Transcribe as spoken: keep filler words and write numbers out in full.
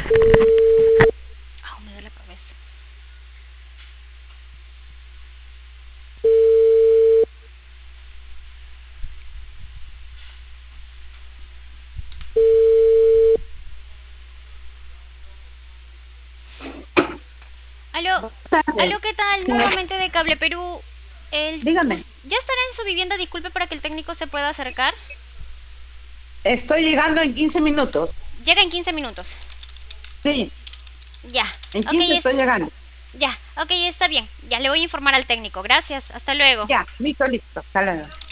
Ah, me duele la cabeza. Aló, Tardes. aló, ¿qué tal? Sí, Nuevamente de Cable Perú. El, dígame, us- ¿Ya estará en su vivienda? Disculpe para que el técnico se pueda acercar. estoy llegando en quince minutos. Llega en quince minutos. Sí, Ya, en ok, quince es, estoy llegando. ya, ok, está bien. Ya le voy a informar al técnico. Gracias, hasta luego. Ya, listo, listo. Hasta luego.